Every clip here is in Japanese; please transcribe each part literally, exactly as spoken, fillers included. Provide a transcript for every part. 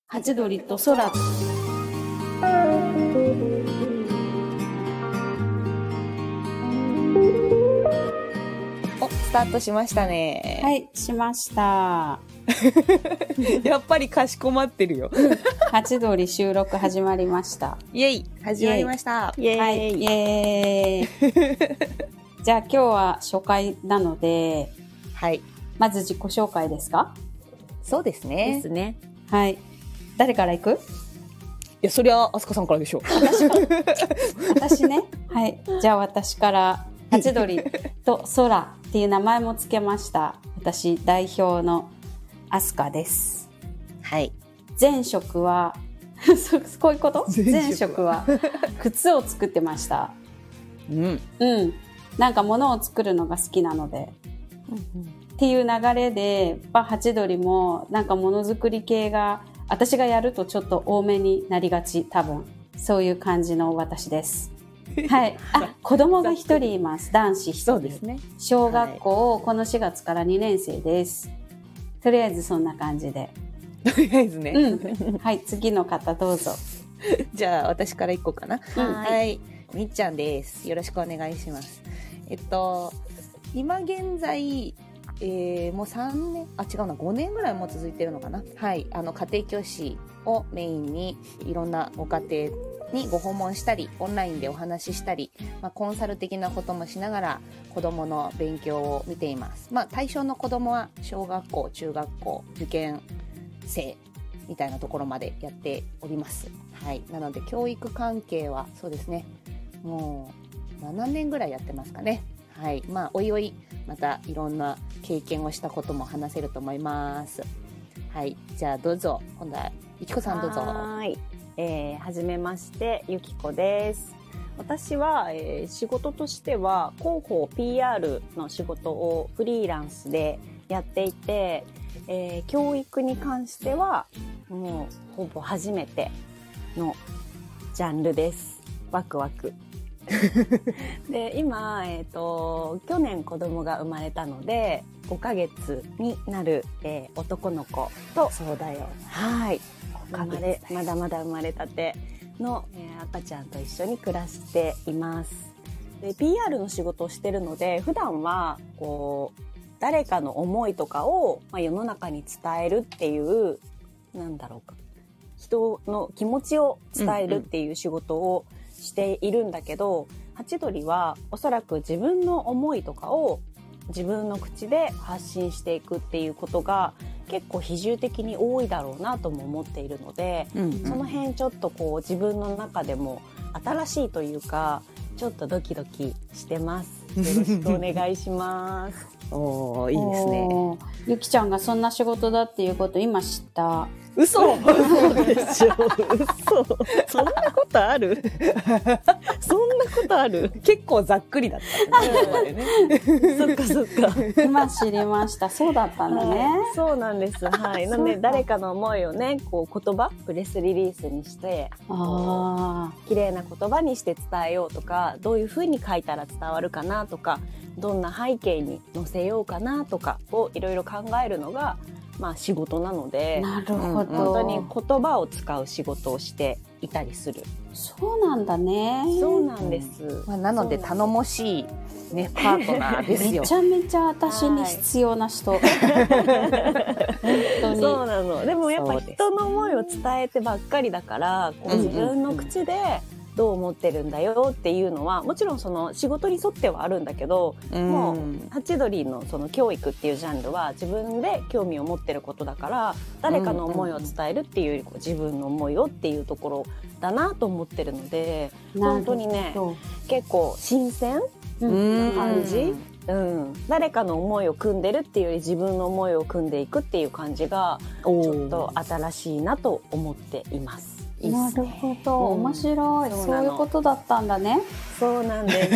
ハチドリと空。 お、スタートしましたね。 はい、しました。 やっぱりかしこまってるよ。 ハチドリ収録始まりました。 イェイ、始まりました。 イェイ、はい、イェーイ。じゃあ今日は初回なので、 はい。 まず自己紹介ですか？ そうですね。 ですね。はい。誰から行く？ いや、そりゃ、あすかさんからでしょう。 私か私ね。はい。じゃあ私から、ハチドリと空っていう名前もつけました。私、代表のあすかです。 はい。 前職は、こういうこと？前職は、靴を作ってました。 うん。 うん。なんか物を作るのが好きなので。うんうん、っていう流れで、まあ、ハチドリもなんかものづくり系が私がやるとちょっと多めになりがち、多分そういう感じの私です。はい。あ、子供が一人います。男子一人。 そうですね。 小学校、はい、このしがつからにねん生です。とりあえずそんな感じで。 とりあえずね。 うん。はい、次の方どうぞ。 じゃあ私から行こうかな。 うん、 はい、はい。みっちゃんです。よろしくお願いします。えっと今現在、えー、もうさんねん、あ、違うな、ごねんぐらいも続いてるのかな。はい。あの、家庭教師をメインに、いろんなご家庭にご訪問したり、オンラインでお話ししたり、まあ、コンサル的なこともしながら、子供の勉強を見ています。まあ、対象の子供は、小学校、中学校、受験生、みたいなところまでやっております。はい。なので、教育関係は、そうですね、もう、ななねんぐらいやってますかね。はい。まあ、おいおい、またいろんな経験をしたことも話せると思います。はい。じゃあ、どうぞ。今度は、ゆきこさんどうぞ。 はい。えー、はじめまして、ゆきこです。私は、えー、仕事としては、広報 ピーアール の仕事をフリーランスでやっていて、えー、教育に関しては、もう、ほぼ初めてのジャンルです。ワクワク。で今、えーと、去年子供が生まれたのでごかげつになる、えー、男の子とそうだよ、 はい生まれまだまだ生まれたての、えー、赤ちゃんと一緒に暮らしています。で ピーアール の仕事をしてるので普段はこう誰かの思いとかを、まあ、世の中に伝えるっていうなんだろうか人の気持ちを伝えるっていう仕事を、うんうんしているんだけど、ハチドリはおそらく自分の思いとかを自分の口で発信していくっていうことが結構比重的に多いだろうなとも思っているので、うんうん、その辺ちょっとこう自分の中でも新しいというかちょっとドキドキしてます。よろしくお願いします。 おー、いいですね。 ゆきちゃんがそんな仕事だっていうこと今知った。 嘘嘘でしょ嘘そんなことあるそんなことある結構ざっくりだったね。 そっかそっか今知りました。そうだったんだね、はい、 そうなんです。はい。なので誰かの思いをねこう言葉プレスリリースにしてあ綺麗な言葉にして伝えようとかどういう風に書いたら伝わるかなとかどんな背景に載せようかなとかをいろいろ考えるのがまあ仕事なので、 なるほど。 本当に言葉を使う仕事をしていたりする。 そうなんだね。 そうなんです。 まあ、なので頼もしいねパートナーですよ。 めちゃめちゃ私に必要な人。はい、本当に。 そうなの。でもやっぱ人の思いを伝えてばっかりだから、こう自分の口でどう思ってるんだよっていうのはもちろんその仕事に沿ってはあるんだけど、うん、もうハチドリのその教育っていうジャンルは自分で興味を持ってることだから誰かの思いを伝えるっていうよりこう自分の思いをっていうところだなと思ってるので本当にね結構新鮮な感じ、うん、誰かの思いを組んでるっていうより自分の思いを組んでいくっていう感じがちょっと新しいなと思っています。いいなるほど、うん、面白い。そう、そういうことだったんだね。 そうなんです。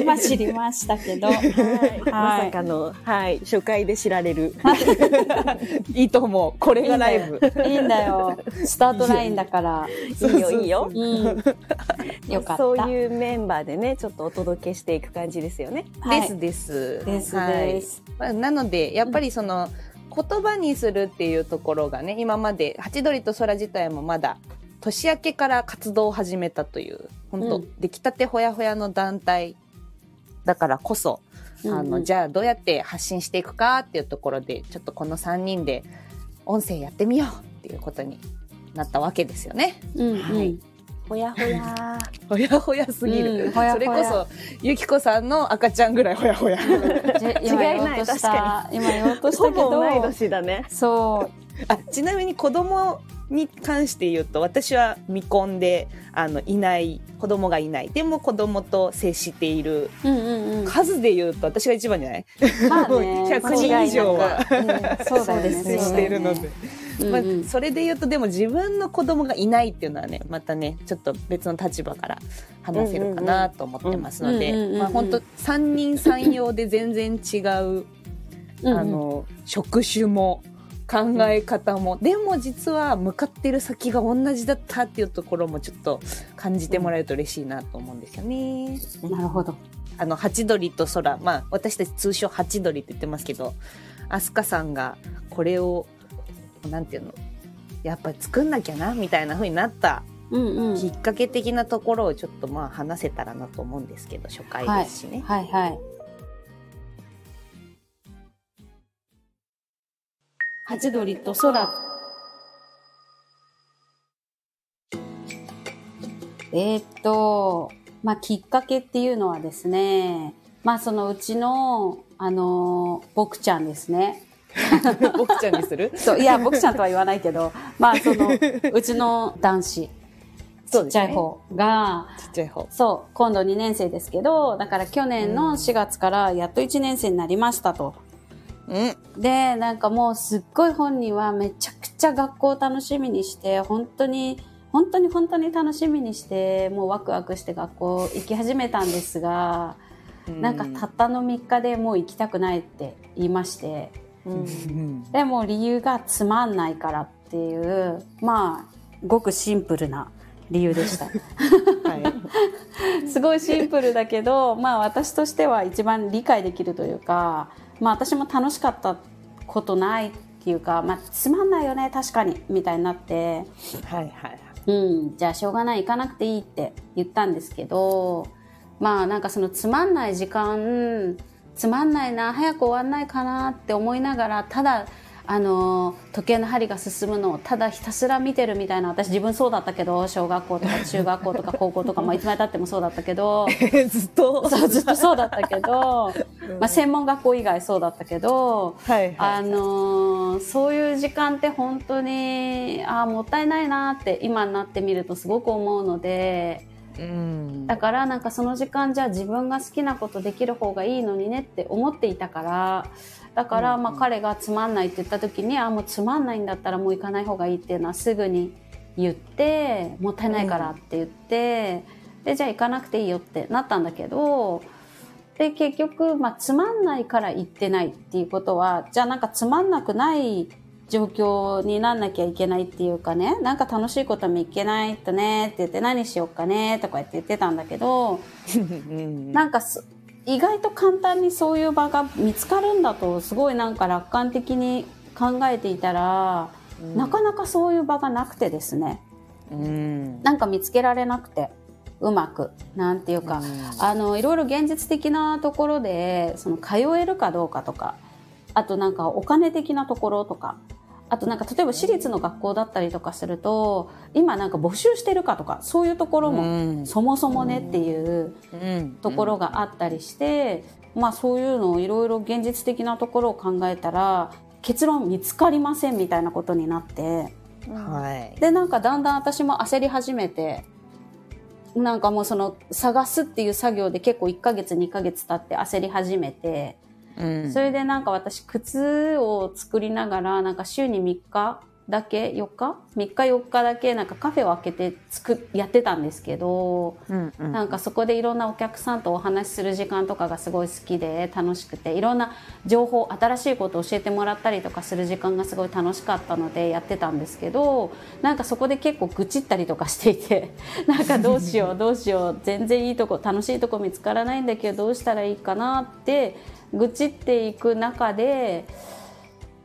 今知りましたけど、はいはい、まさかの、はい、初回で知られる。 いいと思う。これがライブ。 いいんだよ。スタートラインだから。 いいよいいよ。うん、 よかった。 そういうメンバーでね、ちょっとお届けしていく感じですよね。 はい、ですです。 ですです。 はい、なのでやっぱりその。 言葉にするっていうところがね、今までハチドリと空自体もまだ年明けから活動を始めたという、本当、うん、出来たてほやほやの団体だからこそ、うんうん、あのじゃあどうやって発信していくかっていうところで、ちょっとこのさんにんで音声やってみようっていうことになったわけですよね。 うんうん、はい。 ほやほやほやほやすぎる、うん、ほやほや。それこそゆきこさんの赤ちゃんぐらいほやほや。 違いない、確かに。 今言おうとしたけど、 ほぼ同い年だね。 そう。 あ、ちなみに子供に関して言うと、私は未婚であのいない子供がいない、でも子供と接している、うんうんうん、数で言うと私が一番じゃない？ まあね、 ひゃくにん以上は、 うん、そうだよね、 接しているので、まあ、それで言うとでも自分の子供がいないっていうのはね、またねちょっと別の立場から話せるかなと思ってますので、本当さんにんさん様で全然違うあの職種も考え方も、うん、でも実は向かってる先が同じだったっていうところもちょっと感じてもらえると嬉しいなと思うんですよね。 うん、なるほど。 あのハチドリと空、まあ私たち通称ハチドリって言ってますけど、アスカさんがこれをなんていうの、やっぱ作んなきゃなみたいな風になったきっかけ的なところをちょっとまあ話せたらなと思うんですけど、初回ですしね。 はい、はい、はい。ハチドリと空。えー、っと、まあ、きっかけっていうのはですね、まあ、そのうちの、あの、僕ちゃんですね。 僕ちゃんにする？ そう、いや、僕ちゃんとは言わないけど、まあ、その、うちの男子。ちっちゃい方が、 ちっちゃい方。 そう、今度にねん生ですけど、だから去年のしがつからやっといちねん生になりましたと。うん、で、なんかもうすっごい本人はめちゃくちゃ学校を楽しみにして、本当に、本当に本当に楽しみにして、もうワクワクして学校行き始めたんですが、うん、なんかたったのみっかでもう行きたくないって言いまして、うん、でも理由がつまんないからっていう、まあ、ごくシンプルな理由でした。はい、すごいシンプルだけど、まあ私としては一番理解できるというか、まあ私も楽しかったことないっていうか、まあつまんないよね確かにみたいになって、 はいはいはい、 うん、じゃあしょうがない行かなくていいって言ったんですけど、まあなんかそのつまんない時間、つまんないな、早く終わんないかなって思いながら、ただあの時計の針が進むのをただひたすら見てるみたいな、私自分そうだったけど、小学校とか中学校とか高校とか、まあいつまで経ってもそうだったけどずっとそうずっとそうだったけど、まあ専門学校以外そうだったけど、はいはい、あのそういう時間って本当にあもったいないなって今になってみるとすごく思うので、うん、だからなんかその時間じゃあ自分が好きなことできる方がいいのにねって思っていたから、だからまあ彼がつまんないって言った時に、あもうつまんないんだったらもう行かない方がいいっていうのはすぐに言って、もったいないからって言って、でじゃあ行かなくていいよってなったんだけど、で結局まあつまんないから行ってないっていうことは、じゃあなんかつまんなくない状況になんなきゃいけないっていうかね、なんか楽しいこともいけないとねって言って、何しようかねとか言って言ってたんだけどなんか意外と簡単にそういう場が見つかるんだとすごいなんか楽観的に考えていたら、うん、なかなかそういう場がなくてですね、うん、なんか見つけられなくて、うまくなんていうか、うん、あのいろいろ現実的なところでその通えるかどうかとか、あとなんかお金的なところとか、あとなんか例えば私立の学校だったりとかすると、今なんか募集してるかとか、そういうところもそもそもねっていうところがあったりして、まあそういうのをいろいろ現実的なところを考えたら結論見つかりませんみたいなことになって、はい、でなんかだんだん私も焦り始めて、なんかもうその探すっていう作業で結構いっかげつにかげつ経って焦り始めて、うん、それでなんか私靴を作りながら、なんか週にみっかだけ、よっか ?みっかよっかだけなんかカフェを開けてつくやってたんですけど、うんうん、なんかそこでいろんなお客さんとお話しする時間とかがすごい好きで楽しくて、いろんな情報、新しいことを教えてもらったりとかする時間がすごい楽しかったのでやってたんですけど、なんかそこで結構愚痴ったりとかしていてなんかどうしようどうしよう、全然いいとこ、楽しいとこ見つからないんだけどどうしたらいいかなって愚痴っていく中で、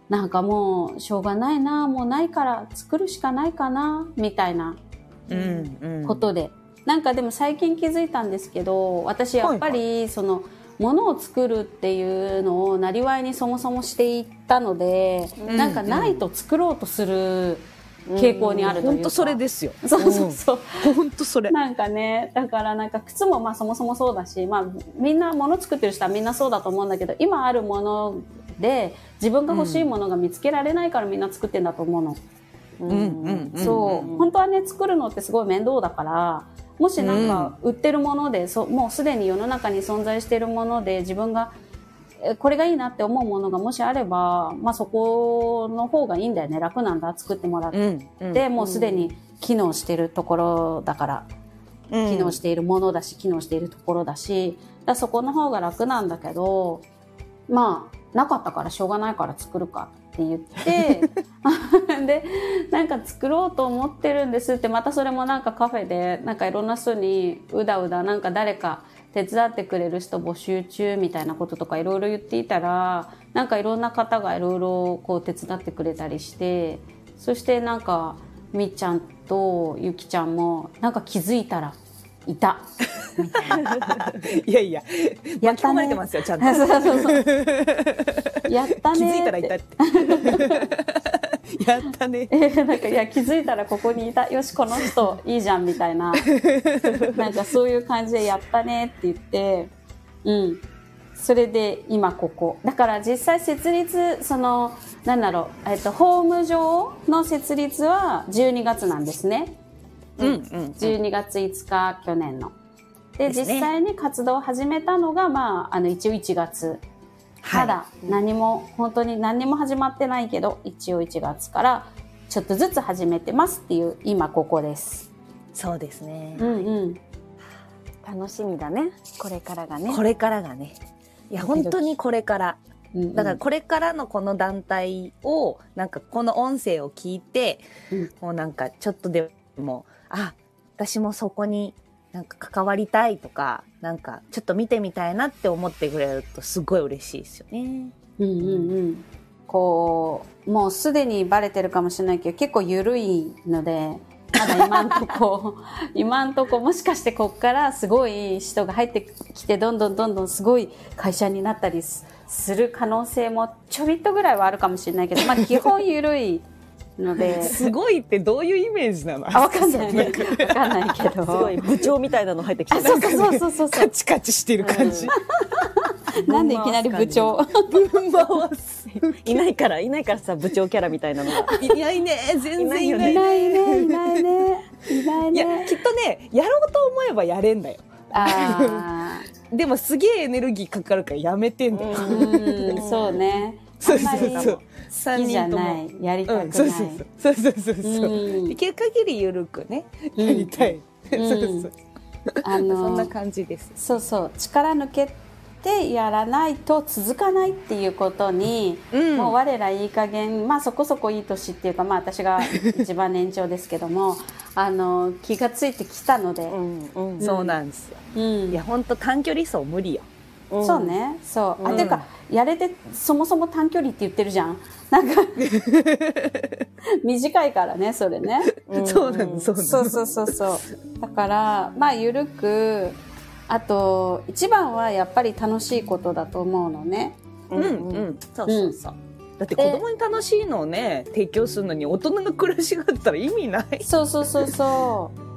なんかもうしょうがないな、もうないから作るしかないかなみたいなことで、うんうん、なんかでも最近気づいたんですけど、私やっぱりそのものを作るっていうのをなりわいにそもそもしていったので、うんうん、なんかないと作ろうとする傾向にあるというか、 本当それですよ。 そうそうそう。 本当それ。 なんかね、だからなんか靴もまあそもそもそうだし、まあみんな物作ってる人はみんなそうだと思うんだけど、今あるもので自分が欲しいものが見つけられないからみんな作ってんだと思うの。うんうんうん、そう、本当はね作るのってすごい面倒だから、もしなんか売ってるもので、そもうすでに世の中に存在しているもので自分がこれがいいなって思うものがもしあれば、まあそこの方がいいんだよね。楽なんだ、作ってもらって、うんうん、もうすでに機能しているところだから、うん、機能しているものだし、機能しているところだし、だそこの方が楽なんだけど、まあなかったからしょうがないから作るかって言ってでなんか作ろうと思ってるんですって、またそれもなんかカフェでなんかいろんな人にうだうだなんか誰か手伝ってくれる人募集中みたいなこととかいろいろ言っていたら、なんかいろんな方がいろいろこう手伝ってくれたりして、そしてなんかみっちゃんとゆきちゃんもなんか気づいたらいたみたいな。 いやいや、巻き込まれてますよちゃんと。 そうそうそう。やったね。気づいたらいたって。やったね。 なんかいや気づいたらここにいた。よしこの人いいじゃんみたいな。なんかそういう感じでやったねって言って、うん。それで今ここ。だから実際設立そのなんだろうえっとホーム上の設立はじゅうにがつなんですね。うんうんうん、じゅうにがついつか去年の。で、ね、実際に活動を始めたのがまああの一応いちがつ。まだ何も、本当に何も始まってないけど、一応いちがつからちょっとずつ始めてますっていう今ここです。 そうですね。 うんうん。 楽しみだね。これからがね。 これからがね。いや本当にこれから。だからこれからのこの団体をなんかこの音声を聞いて、うん、もうなんかちょっとでもあ、私もそこになんか関わりたいとか、なんかちょっと見てみたいなって思ってくれるとすごい嬉しいですよね。 うんうんうん。こう、もうすでにバレてるかもしれないけど、結構緩いので、まだ今んとこ、今んとこもしかしてこっからすごい人が入ってきて、どんどんどんどんすごい会社になったりする可能性もちょびっとぐらいはあるかもしれないけど、まあ基本緩い。のですごいってどういうイメージなの？ あ、わかんないね。わかんないけど。 すごい部長みたいなの入ってきてる。 そうそうそうそう。 カチカチしてる感じ。 うん、なんでいきなり部長？ ぶん回す。 いないからいないからさ、部長キャラみたいなのが。 いないね。全然いないね。 いないね。いないね。いないね。 いやきっとね、やろうと思えばやれんだよ。 ああ。でもすげえエネルギーかかるからやめてんだよ。 うん、そうね。 そうそうそう。 好きじゃない、やりたくない。 うん、そうそうそうそうそうそう。うん、できる限りゆるくね、やりたい。うん、そうそう。あのそんな感じです。 そうそう、力抜けてやらないと続かないっていうことに、うん、もう我らいい加減、まあそこそこいい年っていうか、まあ私が一番年長ですけども、あの気がついてきたので、 うんうん、そうなんですよ。うん、いや本当短距離走無理よ。 うん、そうね、そう。あ、うん、ていうかやれてそもそも短距離って言ってるじゃん。なんか短いからね、それね。 そうなの、そうなの。 そうそうそうそう。だからまあゆるく、あと一番はやっぱり楽しいことだと思うのね。 うんうん。そうそうそう。うん、だって子供に楽しいのをね提供するのに大人が暮らしがあったら意味ない。 そうそうそうそう。